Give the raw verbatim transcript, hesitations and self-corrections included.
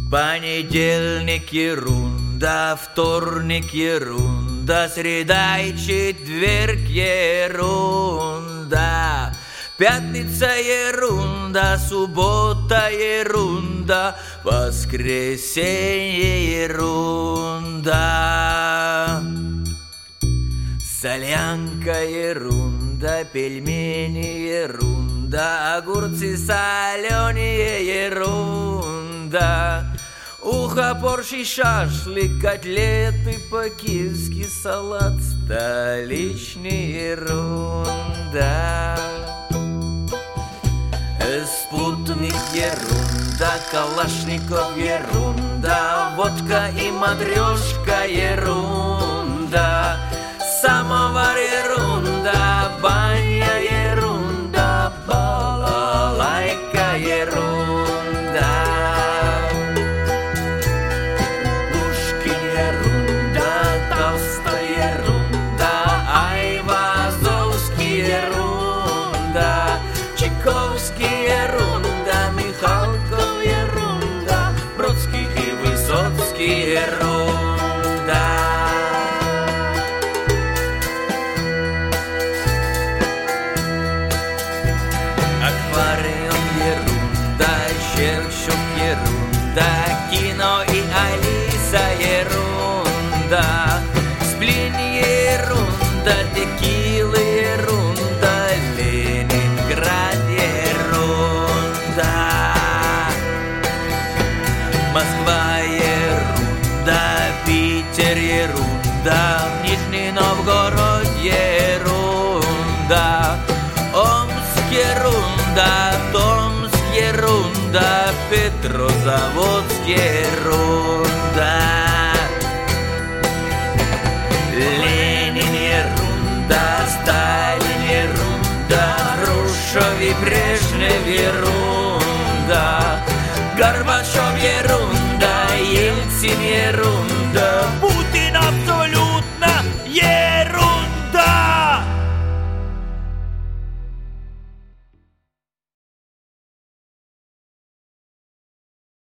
Понедельник ерунда, вторник ерунда, среда и четверг ерунда. Пятница ерунда, суббота ерунда, воскресенье ерунда. Солянка ерунда, пельмени ерунда, огурцы соленые ерунда. Ухо, борщ и шашлык, котлеты по-киевски, салат столичный ерунда. Спутник ерунда, Калашников ерунда, водка и матрешка ерунда. Самовар ерунда, баня ерунда, балалайка ерунда. Пушкин ерунда, Толстой ерунда, Айвазовский ерунда, Чайковский ерунда, Михалков ерунда, Бродский и Высоцкий ерунда. Аквариум ерунда, Щерчук ерунда, Кино и Алиса ерунда, Сплин ерунда, Текила ерунда, Ленинград ерунда. Москва ерунда, Питер ерунда, Нижний Новгород ерунда, Омск ерунда, Томск ерунда, Петрозаводск ерунда. Ленин ерунда, Сталин ерунда, Хрущев и Брежнев ерунда, Горбачев ерунда, Ельцин ерунда,